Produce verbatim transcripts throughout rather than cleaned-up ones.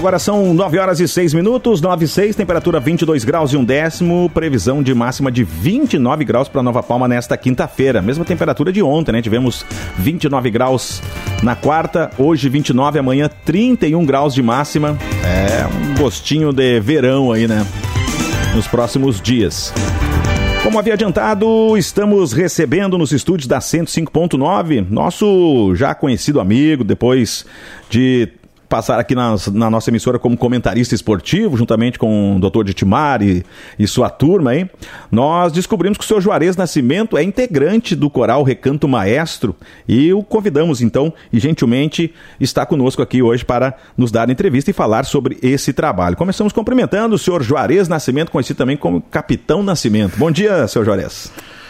Agora são nove horas e seis minutos, nove e seis, temperatura vinte e dois graus e um décimo, previsão de máxima de vinte e nove graus para Nova Palma nesta quinta-feira. Mesma temperatura de ontem, né? Tivemos vinte e nove graus na quarta, hoje vinte e nove, amanhã trinta e um graus de máxima. É um gostinho de verão aí, né? Nos próximos dias. Como havia adiantado, estamos recebendo nos estúdios da cento e cinco ponto nove nosso já conhecido amigo, depois de passar aqui nas, na nossa emissora como comentarista esportivo, juntamente com o doutor Ditimar e, e sua turma aí. Nós descobrimos que o senhor Juarez Nascimento é integrante do coral Recanto Maestro e o convidamos então e gentilmente está conosco aqui hoje para nos dar entrevista e falar sobre esse trabalho. Começamos cumprimentando o senhor Juarez Nascimento, conhecido também como Capitão Nascimento. Bom dia, senhor Juarez.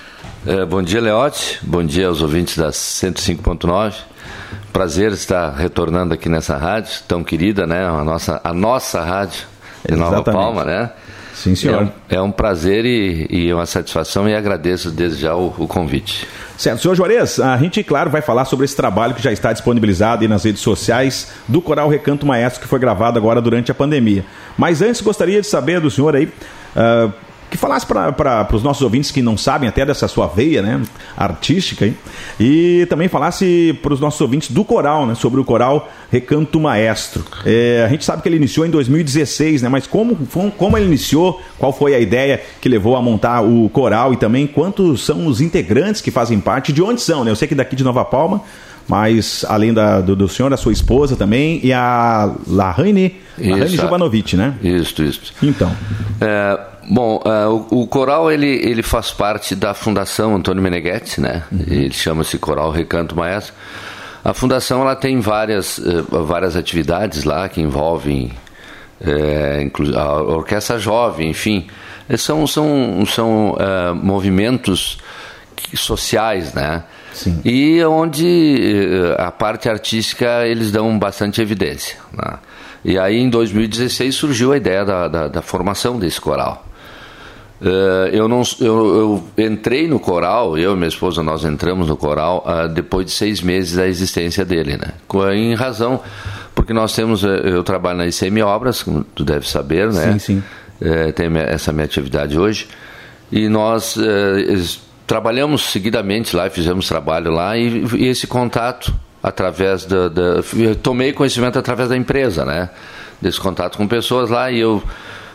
É, bom dia, Leote. Bom dia aos ouvintes da cento e cinco ponto nove. Prazer estar retornando aqui nessa rádio tão querida, né? A nossa, a nossa rádio de Nova Exatamente. Palma, né? Sim, senhor. É um, é um prazer e, e uma satisfação e agradeço desde já o, o convite. Certo. Senhor Juarez, a gente, claro, vai falar sobre esse trabalho que já está disponibilizado aí nas redes sociais do Coral Recanto Maestro, que foi gravado agora durante a pandemia. Mas antes, gostaria de saber do senhor aí... Uh, que falasse para os nossos ouvintes que não sabem até dessa sua veia, né, artística, hein? E também falasse para os nossos ouvintes do coral, né, sobre o coral Recanto Maestro. É, a gente sabe que ele iniciou em dois mil e dezesseis, né, mas como, como ele iniciou, qual foi a ideia que levou a montar o coral e também quantos são os integrantes que fazem parte, de onde são, né? Eu sei que daqui de Nova Palma, mas além da, do, do senhor, a sua esposa também e a Lahane Jovanovic, né? Isso, isso. Então. É, bom, é, o, o coral ele, ele faz parte da Fundação Antônio Meneghetti, né? Uhum. Ele chama-se Coral Recanto Maestro. A fundação ela tem várias, uh, várias atividades lá que envolvem é, a orquestra jovem, enfim. São, são, são uh, movimentos sociais, né? Sim. E onde a parte artística eles dão bastante evidência, né? E aí em dois mil e dezesseis surgiu a ideia da, da, da formação desse coral. uh, eu, não, eu, eu entrei no coral, eu e minha esposa nós entramos no coral uh, depois de seis meses da existência dele, né? Em razão, porque nós temos, eu trabalho na I C M Obras, como tu deve saber, né? Sim, sim. Uh, tem essa minha atividade hoje e nós uh, trabalhamos seguidamente lá, fizemos trabalho lá e, e esse contato através da, da... Eu tomei conhecimento através da empresa, né? Desse contato com pessoas lá e eu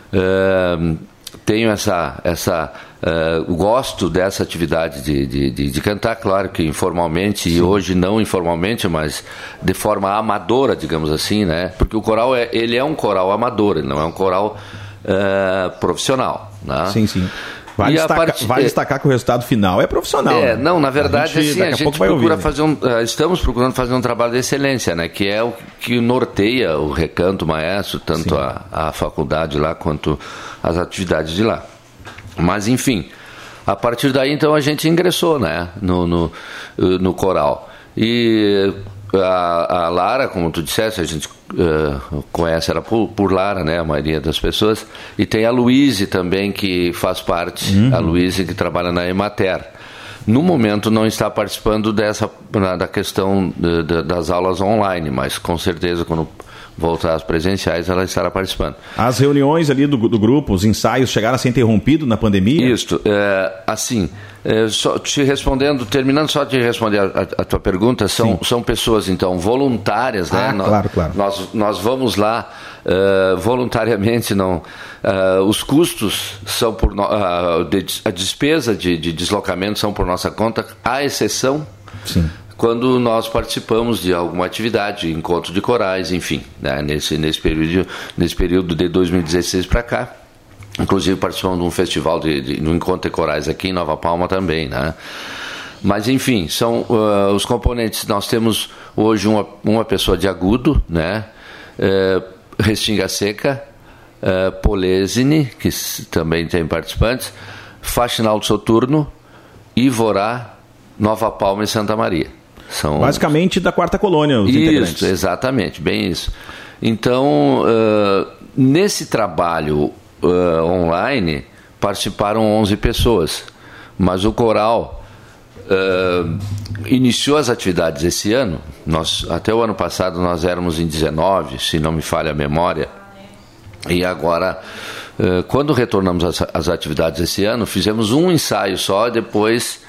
uh, tenho essa... essa uh, gosto dessa atividade de, de, de, de cantar, claro que informalmente. Sim. E hoje não informalmente, mas de forma amadora, digamos assim, né? Porque o coral, é, ele é um coral amador, ele não é um coral uh, profissional, né? Sim, sim. Vale, destacar, part... vale destacar que o resultado final é profissional. É, né? não, na verdade, a gente, assim, a a gente procura ouvir, fazer um, uh, estamos procurando fazer um trabalho de excelência, né? Que é o que norteia o Recanto Maestro, tanto a, a faculdade lá quanto as atividades de lá. Mas, enfim, a partir daí, então, a gente ingressou, né? No, no, no coral. E a, a Lara, como tu disseste, a gente uh, conhece ela por, por Lara, né? A maioria das pessoas. E tem a Luíse também, que faz parte, uhum. A Luíse que trabalha na Emater. No momento não está participando dessa, da questão de, de, das aulas online, mas com certeza quando voltar às presenciais ela estará participando. As reuniões ali do, do grupo, os ensaios chegaram a ser interrompidos na pandemia? Isso, é, assim, é, só te respondendo, terminando só de responder a, a tua pergunta, são, são pessoas então voluntárias, né? Ah, nós, claro, claro. Nós, nós vamos lá uh, voluntariamente, não, uh, os custos são por no, uh, de, a despesa de, de deslocamento são por nossa conta, à exceção Sim. quando nós participamos de alguma atividade, encontro de corais, enfim, né? nesse, nesse, período, nesse período de dois mil e dezesseis para cá. Inclusive participamos de um festival, de, de, de um encontro de corais aqui em Nova Palma também, né? Mas, enfim, são uh, os componentes. Nós temos hoje uma, uma pessoa de agudo, né? Uh, Restinga Seca, uh, Polesine, que também tem participantes, Faxinal do Soturno, Ivorá, Nova Palma e Santa Maria. São basicamente da quarta colônia, os isso, integrantes. Isso, exatamente, bem isso. Então, uh, nesse trabalho uh, online, participaram onze pessoas, mas o coral uh, iniciou as atividades esse ano. Nós, até o ano passado nós éramos em dezenove, se não me falha a memória, e agora, quando retornamos às, às atividades esse ano, fizemos um ensaio só, depois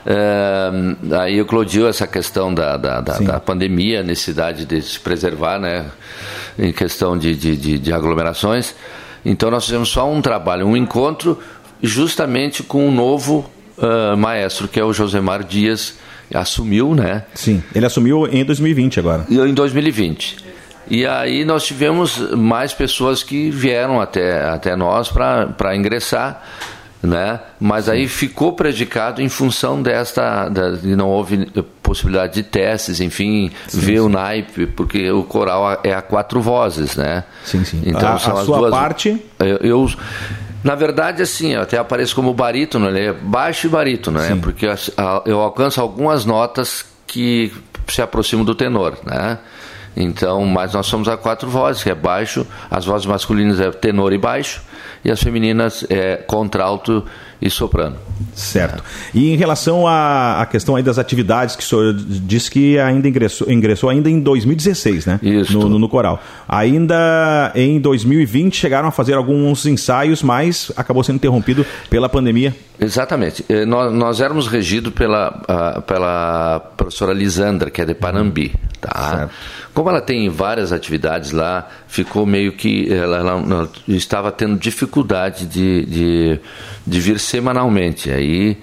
uh, aí eclodiu essa questão da, da, da, da pandemia, a necessidade de se preservar, né, em questão de, de, de, de aglomerações. Então nós fizemos só um trabalho, um encontro, justamente com um novo uh, maestro, que é o Josemar Dias, assumiu, né? Sim, ele assumiu em dois mil e vinte agora. Em dois mil e vinte. E aí nós tivemos mais pessoas que vieram até, até nós para ingressar, né? Mas aí ficou prejudicado em função desta, da, de não houve possibilidade de testes, enfim, sim, ver sim. o naipe, porque o coral é a quatro vozes, né? Sim, sim. Então, a, são a as sua duas, parte... Eu... eu Na verdade, assim, eu até apareço como barítono, ele é baixo e barítono, né? Porque eu alcanço algumas notas que se aproximam do tenor, né? Então, mas nós somos a quatro vozes, que é baixo, as vozes masculinas é tenor e baixo, e as femininas é contralto e soprano. Certo. E em relação à, à questão aí das atividades, que o senhor disse que ainda ingressou, ingressou ainda em dois mil e dezesseis, né? Isso. No, no, no coral. Ainda em dois mil e vinte chegaram a fazer alguns ensaios, mas acabou sendo interrompido pela pandemia. Exatamente. Nós, nós éramos regidos pela, uh, pela professora Lisandra, que é de Panambi. Tá? Certo. Como ela tem várias atividades lá, ficou meio que... Ela, ela, ela estava tendo dificuldade de, de, de vir semanalmente. Aí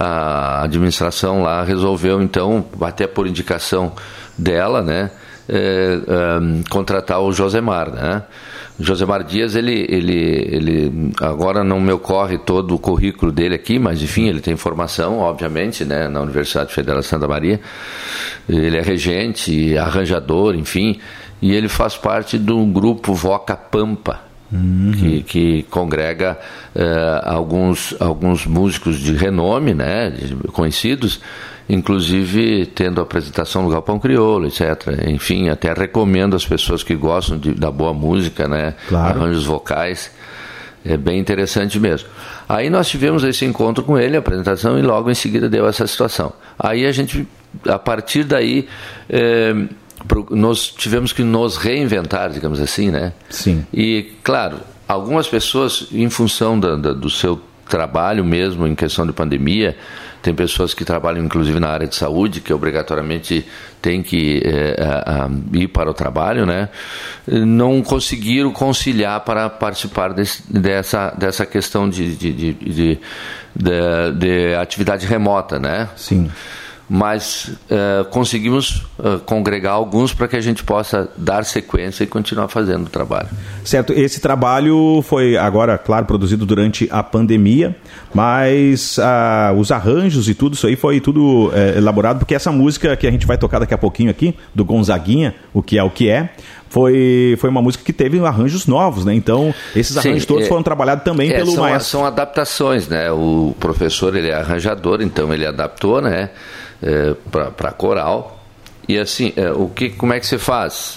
a administração lá resolveu, então, até por indicação dela, né, é, é, contratar o Josemar, né? Josemar Dias, ele, ele, ele, agora não me ocorre todo o currículo dele aqui, mas enfim, ele tem formação, obviamente, né, na Universidade Federal de Santa Maria. Ele é regente, arranjador, enfim, e ele faz parte do grupo Voca Pampa, uhum. que, que congrega uh, alguns, alguns músicos de renome, né, de, conhecidos, inclusive tendo a apresentação do Galpão Crioulo, etcétera. Enfim, até recomendo às pessoas que gostam de, da boa música, né? Claro. Arranjos vocais, é bem interessante mesmo. Aí nós tivemos esse encontro com ele, a apresentação, e logo em seguida deu essa situação. Aí a gente, a partir daí, é, nós tivemos que nos reinventar, digamos assim, né? Sim. E, claro, algumas pessoas, em função da, da, do seu trabalho mesmo, em questão de pandemia, tem pessoas que trabalham inclusive na área de saúde, que obrigatoriamente tem que é, a, a, ir para o trabalho, né? Não conseguiram conciliar para participar desse, dessa, dessa questão de, de, de, de, de, de atividade remota, né? Sim. Mas uh, conseguimos uh, congregar alguns para que a gente possa dar sequência e continuar fazendo o trabalho. Certo, esse trabalho foi agora, claro, produzido durante a pandemia, mas uh, os arranjos e tudo isso aí foi tudo uh, elaborado, porque essa música que a gente vai tocar daqui a pouquinho aqui, do Gonzaguinha, O Que É O Que É, Foi, foi uma música que teve arranjos novos, né? Então, esses arranjos Sim, todos é, foram trabalhados também é, pelo são, maestro. São adaptações, né? O professor, ele é arranjador, então ele adaptou, né? É, para coral. E assim, é, o que, como é que se faz?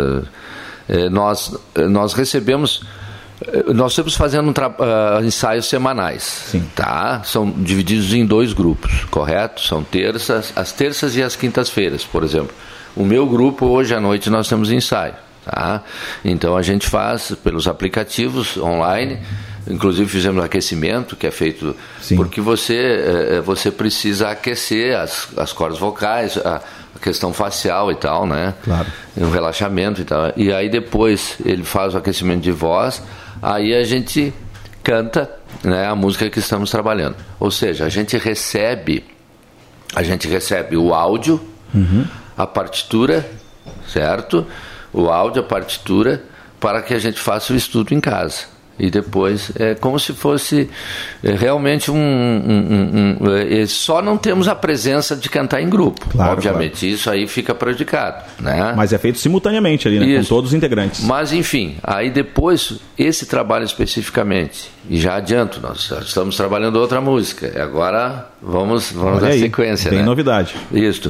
É, é, nós, nós recebemos... Nós estamos fazendo um tra... uh, ensaios semanais. Sim. Tá? São divididos em dois grupos, correto? São terças, as terças e as quintas-feiras, por exemplo. O meu grupo, hoje à noite, nós temos ensaio. Tá? Então a gente faz pelos aplicativos online, inclusive fizemos aquecimento, que é feito Sim. porque você, você precisa aquecer as, as cordas vocais, a, a questão facial e tal, né? Claro. O relaxamento e tal. E aí depois ele faz o aquecimento de voz, aí a gente canta, né, a música que estamos trabalhando. Ou seja, a gente recebe, a gente recebe o áudio, uhum. a partitura, certo? O áudio, a partitura, para que a gente faça o estudo em casa. E depois é como se fosse é, realmente um... um, um, um é, só não temos a presença de cantar em grupo. Claro, obviamente, claro. Isso aí fica prejudicado, né? Mas é feito simultaneamente ali, né? Com todos os integrantes. Mas enfim, aí depois, esse trabalho especificamente, e já adianto, nós já estamos trabalhando outra música. Agora vamos, vamos dar sequência, tem né? novidade. Isso.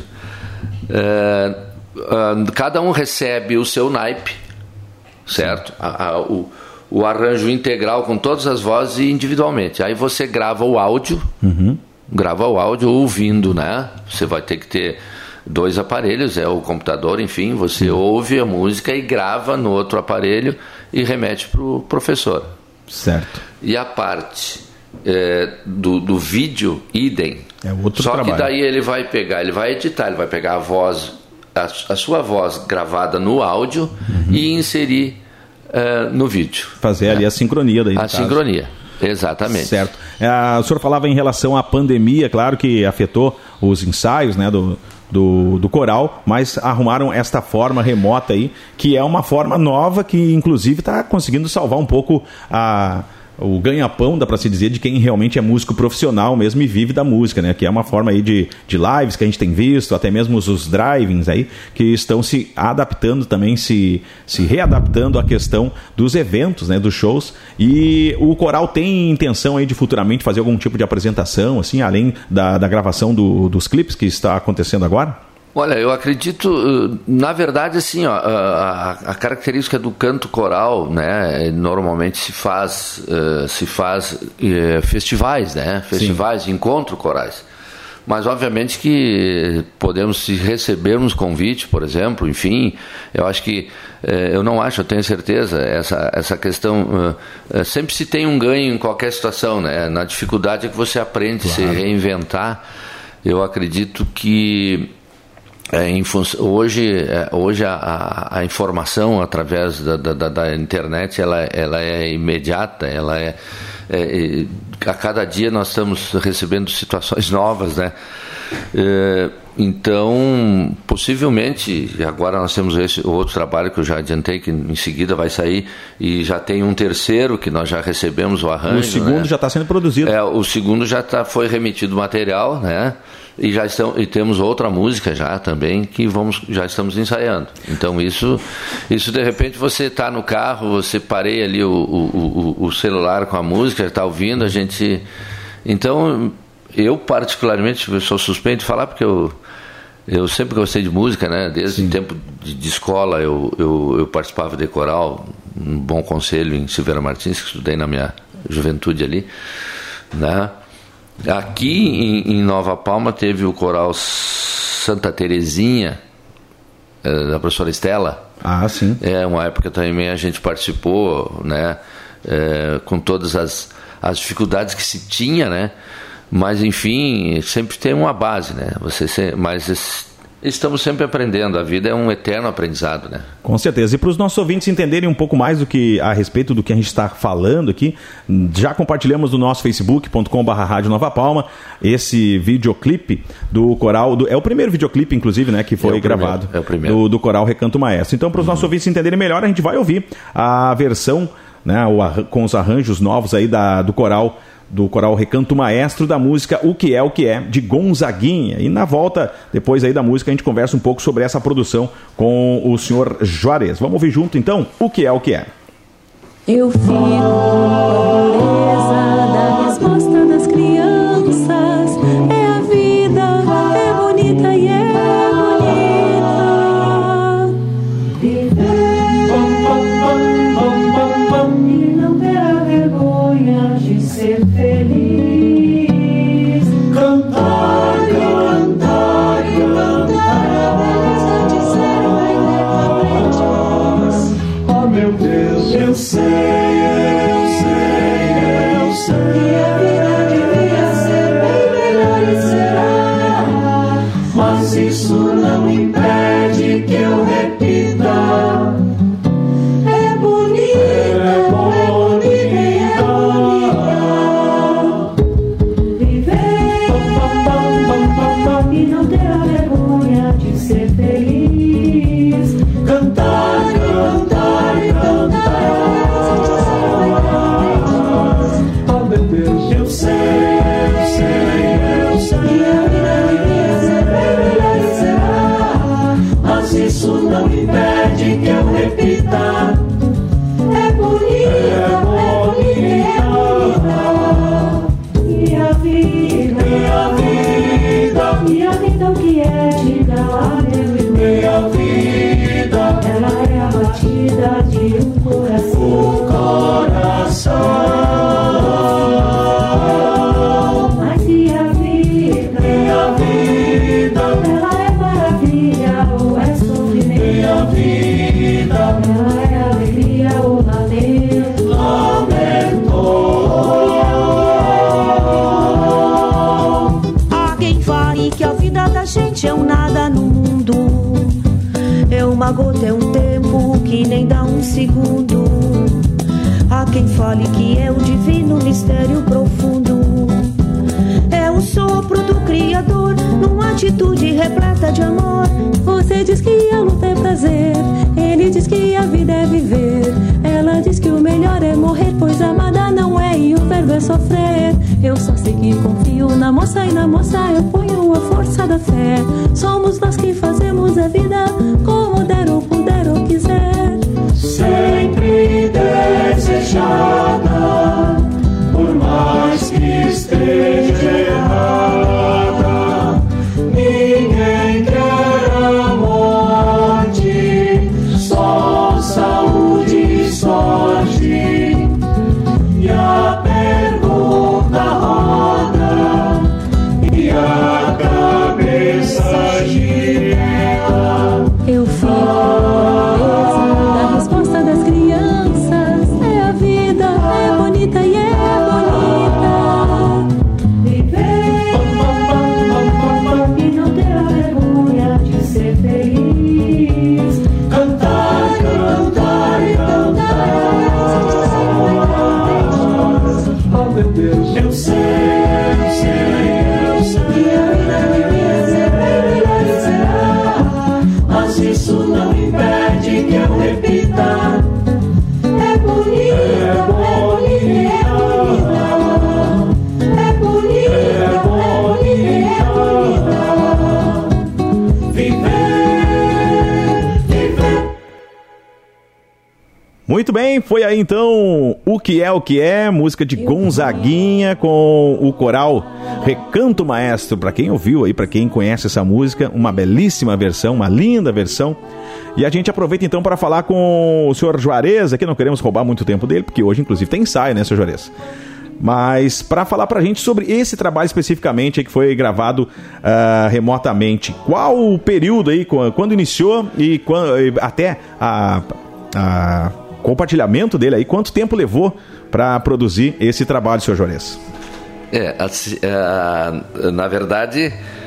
É, Uh, cada um recebe o seu naipe, certo? A, a, o, o arranjo integral com todas as vozes e individualmente. Aí você grava o áudio, uhum. grava o áudio ouvindo, né? Você vai ter que ter dois aparelhos, é o computador, enfim, você ouve a música e grava no outro aparelho e remete para o professor. Certo. E a parte é, do, do vídeo, idem. É outro Só trabalho. que daí ele vai pegar, ele vai editar, ele vai pegar a voz, a, a sua voz gravada no áudio uhum. e inserir uh, no vídeo. Fazer né? ali a sincronia daí. A sincronia, exatamente. Certo. É, o senhor falava em relação à pandemia, claro que afetou os ensaios, né, do... Do, do coral, mas arrumaram esta forma remota aí, que é uma forma nova que inclusive está conseguindo salvar um pouco a, o ganha-pão, dá para se dizer, de quem realmente é músico profissional mesmo e vive da música, né? Que é uma forma aí de, de lives que a gente tem visto, até mesmo os, os drive-ins aí, que estão se adaptando também, se, se readaptando à questão dos eventos, né? Dos shows. E o coral tem intenção aí de futuramente fazer algum tipo de apresentação, assim, além da, da gravação do, dos clipes que está acontecendo agora? Olha, eu acredito, na verdade, assim, ó, a, a característica do canto coral, né, normalmente se faz, uh, se faz uh, festivais, né, festivais, Sim. encontros corais. Mas, obviamente, que podemos, se recebermos convite, por exemplo, enfim, eu acho que, uh, eu não acho, eu tenho certeza, essa, essa questão, uh, uh, sempre se tem um ganho em qualquer situação, né, na dificuldade é que você aprende a claro. se reinventar. Eu acredito que É, em função, hoje é, hoje a, a informação através da, da, da internet ela, ela é imediata, ela é, é, a cada dia nós estamos recebendo situações novas, né? É, então, possivelmente, agora nós temos esse outro trabalho que eu já adiantei, que em seguida vai sair, e já tem um terceiro que nós já recebemos o arranjo. O segundo né? já está sendo produzido. É, o segundo já tá, foi remetido o material, né? E já estão, e temos outra música já também que vamos, já estamos ensaiando. Então isso, isso de repente você está no carro, você parei ali o, o, o, o celular com a música, está ouvindo, a gente... Então, eu particularmente eu sou suspeito de falar porque eu, eu sempre gostei de música, né? Desde Sim. o tempo de, de escola eu, eu, eu participava de coral, um Bom Conselho em Silveira Martins, que estudei na minha juventude ali, né? Aqui em, em Nova Palma teve o coral Santa Terezinha, é, da professora Estela. Ah, sim. É, uma época também a gente participou, né, é, com todas as, as dificuldades que se tinha, né, mas enfim, sempre tem uma base, né, você se, mas esse, estamos sempre aprendendo, a vida é um eterno aprendizado, né? Com certeza. E para os nossos ouvintes entenderem um pouco mais do que, a respeito do que a gente está falando aqui, já compartilhamos no nosso facebook ponto com barra rádio Nova Palma esse videoclipe do coral, do, é o primeiro videoclipe, inclusive, né, que foi é gravado primeiro, é o primeiro. Do, do coral Recanto Maestro. Então, para os uhum. nossos ouvintes entenderem melhor, a gente vai ouvir a versão, né, o, com os arranjos novos aí da, do coral do coral Recanto Maestro da música O Que É, O Que É, de Gonzaguinha. E na volta, depois aí da música, a gente conversa um pouco sobre essa produção com o senhor Juarez. Vamos ouvir junto, então, O Que É, O Que É. Eu fico com a beleza da resposta das crianças. É a vida, é bonita e é bonita. Viver e não ter a vergonha de ser feliz. Cantar, cantar, cantar, dizer eternamente. Oh meu Deus, eu sei, eu sei, eu sei que a vida devia ser bem melhor e será, mas isso não impede que eu repita. É bonita, é bonita, é bonita. Viver e não ter a vergonha de ser feliz. Cantar, cantar, cantar. Oh meu Deus, eu sei, eu sei, eu sei que a vida devia ser bem melhor e será, mas isso não impede que eu repita. É bonita, é bonita, é bonita. E a vida, e a vida, e a vida o que é? Diga lá, meu irmão. E a vida, ela é a batida de um coração. O coração. Mas e a vida? paixão nada no mundo. É uma gota, é um tempo que nem dá um segundo. Há quem fale que é o divino mistério profundo. É o sopro do Criador, numa atitude repleta de amor. Você diz que a luta é prazer, ele diz que a vida é viver. Ela diz que o melhor é morrer, pois amada não é e o verbo é sofrer. Eu só sei que confio na moça e na moça eu ponho a força da fé. Somos nós que fazemos a vida como der ou puder ou quiser. Sempre desejada, por mais que esteja errada, ninguém quer a morte, só saúde e sorte. E a pergunta roda e a cabeça gira. Eu fico presa da resposta das crianças. É a vida, é bonita e é bonita. Viver e não ter a vergonha de ser feliz. Cantar, cantar e cantar. Oh meu Deus, eu sei, eu sei, eu sei. E a vida devia ser bem melhor e será. Mas isso não impede que eu repita. É bonita, é bonita, é bonita, é bonita, é bonita. Viver, viver. Muito bem, foi aí então O Que É O Que É, música de Gonzaguinha com o coral Recanto Maestro. Para quem ouviu aí, para quem conhece essa música, uma belíssima versão, uma linda versão. E a gente aproveita então para falar com o senhor Juarez, aqui não queremos roubar muito tempo dele, porque hoje inclusive tem ensaio, né, senhor Juarez? Mas para falar pra gente sobre esse trabalho especificamente aí, que foi gravado uh, remotamente. Qual o período aí, quando iniciou e quando, até a... a compartilhamento dele aí, quanto tempo levou para produzir esse trabalho, senhor Juarez? É, assim, uh, na verdade,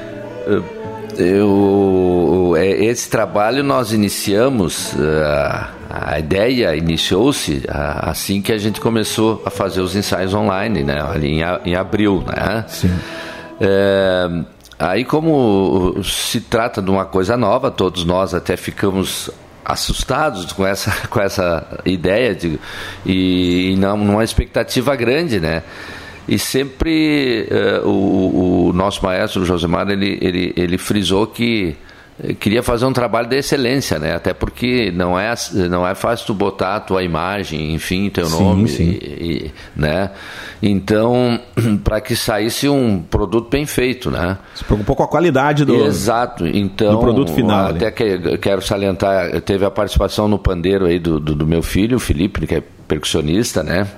eu, esse trabalho nós iniciamos, uh, a ideia iniciou-se uh, assim que a gente começou a fazer os ensaios online, né, ali em, em abril, né? Sim. É, aí, como se trata de uma coisa nova, todos nós até ficamos assustados com essa, com essa ideia de, e, e não, numa expectativa grande, né? E sempre uh, o, o nosso maestro, o Josemar, ele, ele, ele frisou que queria fazer um trabalho de excelência, né? Até porque não é, não é fácil tu botar a tua imagem, enfim, teu sim, nome, sim. E, e, né? Então, para que saísse um produto bem feito, né? Se preocupou com a qualidade do, Exato. Então, do produto final. Até que, quero salientar, teve a participação no pandeiro aí do, do, do meu filho, o Felipe, que é percussionista, né?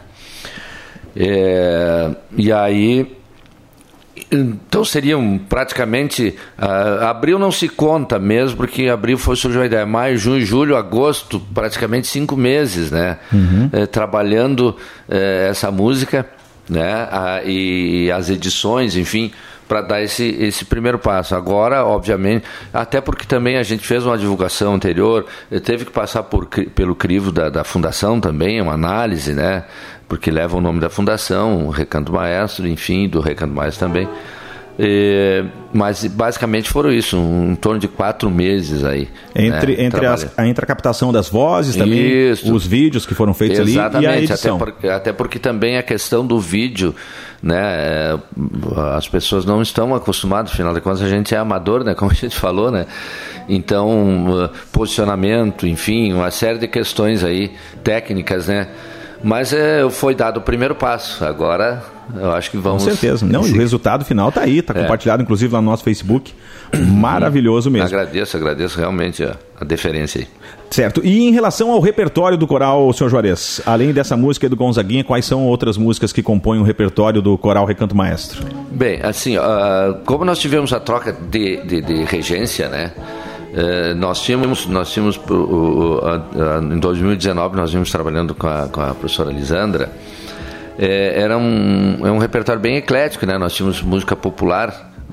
É, e aí... Então seriam praticamente uh, abril não se conta mesmo, porque abril foi, surgiu a ideia, maio, junho, julho, agosto, praticamente cinco meses, né? Uhum. Eh, trabalhando eh, essa música, né? Ah, e as edições, enfim, para dar esse, esse primeiro passo. Agora, obviamente, até porque também a gente fez uma divulgação anterior, teve que passar por, pelo crivo da, da fundação também, uma análise, né? Porque leva o nome da fundação, o Recanto Maestro, enfim, do Recanto Maestro também. É, mas basicamente foram isso, um, em torno de quatro meses aí. Entre, né, entre as, a, entre a captação das vozes também, isso. Os vídeos que foram feitos Exatamente, ali e a edição. Até, por, até porque também a questão do vídeo, né, as pessoas não estão acostumadas, afinal de contas a gente é amador, né, como a gente falou, né? Então, posicionamento, enfim, uma série de questões aí, técnicas, né? Mas é, foi dado o primeiro passo. Agora eu acho que vamos... Com certeza. Não, e o resultado final está aí, está é. compartilhado inclusive lá no nosso Facebook. Maravilhoso mesmo. Agradeço, agradeço realmente a, a deferência aí. Certo. E em relação ao repertório do coral, senhor Juarez, além dessa música do Gonzaguinha, quais são outras músicas que compõem o repertório do coral Recanto Maestro? Bem, assim, uh, como nós tivemos a troca de, de, de regência, né? Uh, nós tínhamos, nós tínhamos uh, uh, uh, em dois mil e dezenove nós vimos trabalhando com a, com a professora Lisandra. Uh, era um, é um repertório bem eclético, né? Nós tínhamos música popular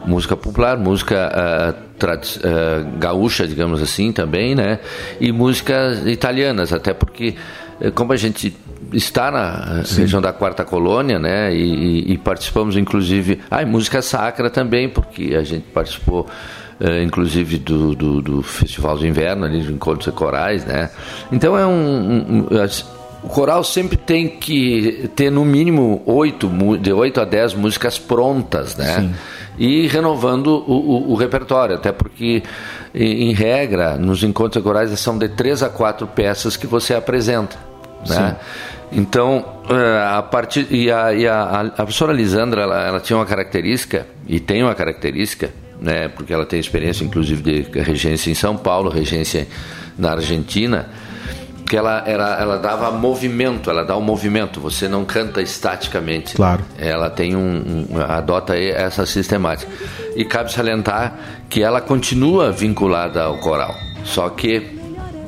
música popular, música uh, trad- uh, gaúcha, digamos assim, também, né? E músicas italianas, até porque, como a gente está na Sim. região da Quarta Colônia, né? E, e, e participamos, inclusive... Ah, e música sacra também, porque a gente participou... Uh, inclusive do, do, do Festival de Inverno, ali, de Encontros Corais, né? Então é um, um, um o coral sempre tem que ter no mínimo oito, de oito a dez músicas prontas, né? Sim. E renovando o, o, o repertório, até porque em, em regra nos Encontros Corais são de três a quatro peças que você apresenta, né? Então, a partir e a, e a, a professora Lisandra, ela, ela tinha uma característica e tem uma característica, né, porque ela tem experiência inclusive de regência em São Paulo, regência na Argentina, que ela, ela, ela dava movimento, ela dá um movimento, você não canta estaticamente. Claro. Ela tem um, um adota essa sistemática. E cabe salientar que ela continua vinculada ao coral, só que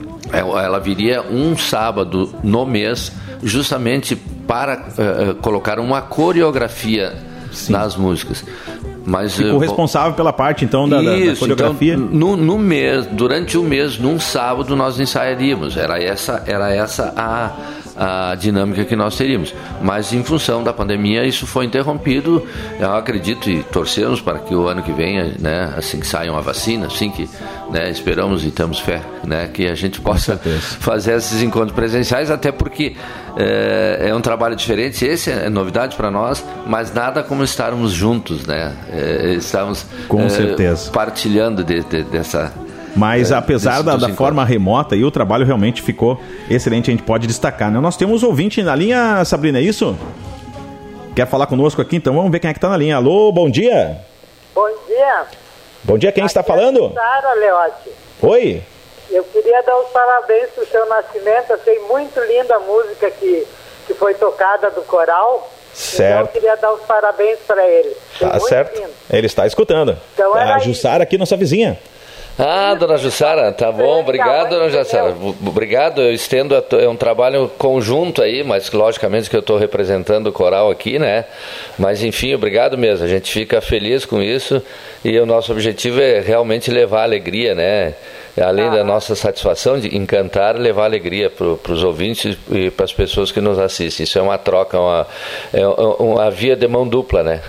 ela viria um sábado no mês justamente para uh, colocar uma coreografia Sim. nas músicas. Mas, ficou responsável pela parte, então, da, isso, da coreografia? Então, no, no mês, durante o mês, num sábado, nós ensaiaríamos. Era essa, era essa a, a dinâmica que nós teríamos. Mas, em função da pandemia, isso foi interrompido. Eu acredito e torcemos para que o ano que vem, né, assim que saia uma vacina, assim que, né, esperamos e temos fé, né, que a gente possa fazer esses encontros presenciais, até porque é, é um trabalho diferente. Esse é novidade para nós, mas nada como estarmos juntos, né? É, estamos com é, certeza partilhando de, de, dessa. Mas é, apesar da, da forma remota, e o trabalho realmente ficou excelente, a gente pode destacar, né? Nós temos ouvinte na linha, Sabrina, é isso? Quer falar conosco aqui? Então vamos ver quem é que está na linha. Alô, bom dia. Bom dia. Bom dia, quem Aqui está falando? É Sara Leotti. Oi. Eu queria dar os parabéns para o seu Nascimento. Achei muito linda a música que, que foi tocada do coral. Certo. Então eu queria dar os parabéns para ele. Achei Tá certo. lindo. Ele está escutando. Então, a Jussara aqui, nossa vizinha. Ah, dona Jussara, tá bom, obrigado, dona Jussara. Obrigado, eu estendo, a, é um trabalho conjunto aí, mas logicamente que eu estou representando o coral aqui, né? Mas enfim, obrigado mesmo, a gente fica feliz com isso e o nosso objetivo é realmente levar alegria, né? Além ah. da nossa satisfação de encantar, levar alegria para os ouvintes e para as pessoas que nos assistem. Isso é uma troca, uma, é uma via de mão dupla, né?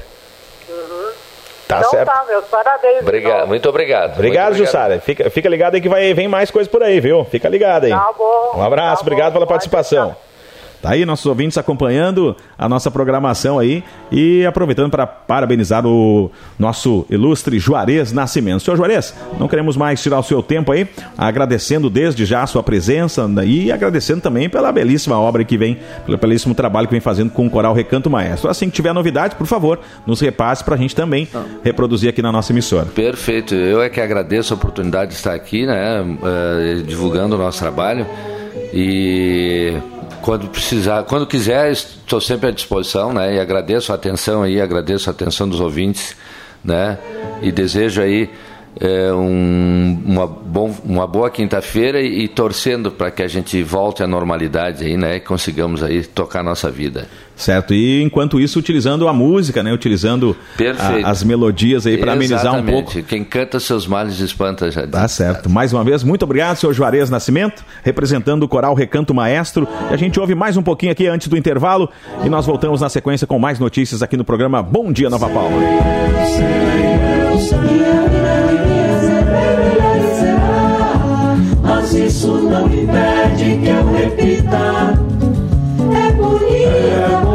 Tá então certo. Tá, meus parabéns. Obrigado, muito obrigado. Obrigado, Jussara. Fica, fica ligado aí que vai, vem mais coisas por aí, viu? Fica ligado aí. Tá bom. Um abraço, tá obrigado bom, pela participação. Tá aí nossos ouvintes acompanhando a nossa programação aí e aproveitando para parabenizar o nosso ilustre Juarez Nascimento. Senhor Juarez, não queremos mais tirar o seu tempo aí, agradecendo desde já a sua presença e agradecendo também pela belíssima obra que vem, pelo belíssimo trabalho que vem fazendo com o Coral Recanto Maestro. Assim que tiver novidade, por favor, nos repasse para a gente também reproduzir aqui na nossa emissora. Perfeito, eu é que agradeço a oportunidade de estar aqui, né, uh, divulgando o nosso trabalho e... Quando precisar, quando quiser, estou sempre à disposição, né? E agradeço a atenção aí, agradeço a atenção dos ouvintes, né? E desejo aí é, um, uma, bom, uma boa quinta-feira e, e torcendo para que a gente volte à normalidade aí, né? E consigamos aí tocar a nossa vida. Certo, e enquanto isso utilizando a música, né? Utilizando a, as melodias aí para amenizar um pouco. Quem canta seus males espanta, já. Tá certo. Mais uma vez, muito obrigado, senhor Juarez Nascimento, representando o Coral Recanto Maestro. E a gente ouve mais um pouquinho aqui antes do intervalo e nós voltamos na sequência com mais notícias aqui no programa Bom Dia Nova Palma. Mas isso não impede que eu repita. É bonita.